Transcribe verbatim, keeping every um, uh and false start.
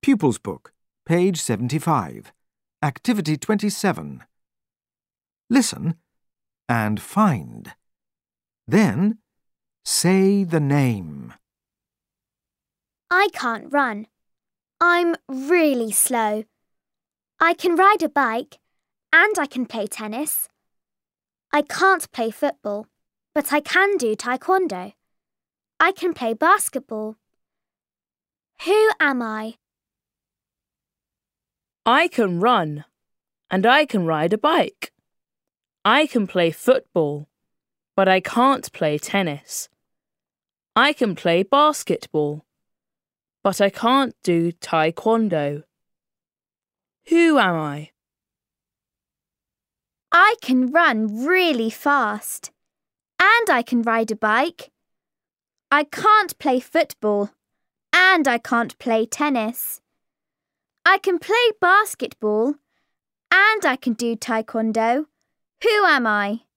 Pupils Book, page seventy-five. Activity twenty-seven. Listen and find. Then say the name. I can't run. I'm really slow. I can ride a bike and I can play tennis. I can't play football, but I can do taekwondo. I can play basketball. Who am I? I can run, and I can ride a bike. I can play football, but I can't play tennis. I can play basketball, but I can't do taekwondo. Who am I? I can run really fast, and I can ride a bike. I can't play football, and I can't play tennis. I can play basketball, and I can do taekwondo. Who am I?